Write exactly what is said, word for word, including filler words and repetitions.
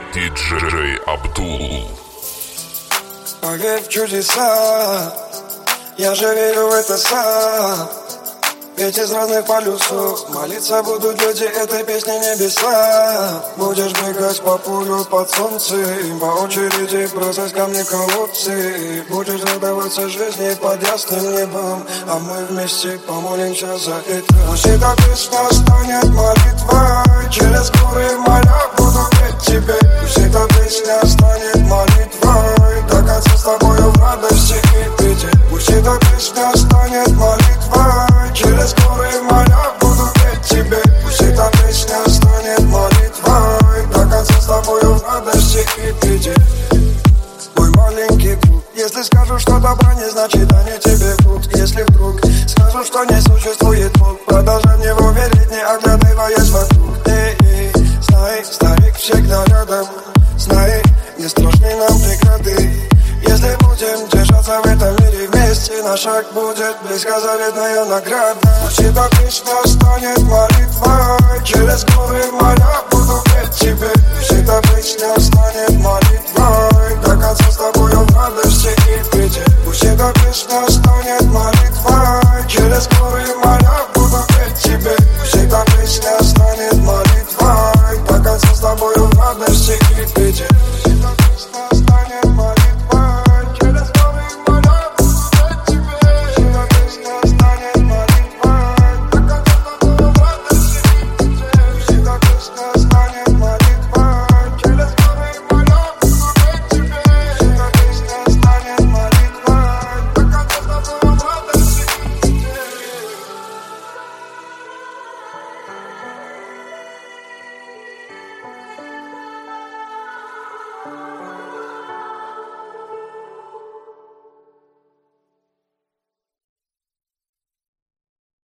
диджей Абдул. Поверь в чудеса, я же верю в это сам. Ведь из разных полюсов молиться будут люди этой песни небеса. Будешь бегать по полю под солнцем, по очереди бросать камни в колодцы. Будешь радоваться жизни под ясным небом, а мы вместе помолимся за это. Пусть эта песня станет молитвой, через горы моря буду петь тебе. Пусть эта песня станет молитвой, до конца с тобою в радости и беде. Пусть эта песня станет молитвой, через горы моря буду петь тебе. Пусть эта песня станет молитвой, до конца с тобою в радости и беде. Мой маленький друг, если скажу, что добра не значит, они тебе врут. Если вдруг скажу, что не существует Бог, продолжай в него верить, не оглядываясь вокруг. Эй, эй, знай, старик всегда рядом. Знай, не страшны нам преграды. Если будем держаться в этом мире вместе, наш шаг будет близко заветная награда. Пусть эта песня станет молитвой, через горы моря буду петь тебе. Пусть эта песня станет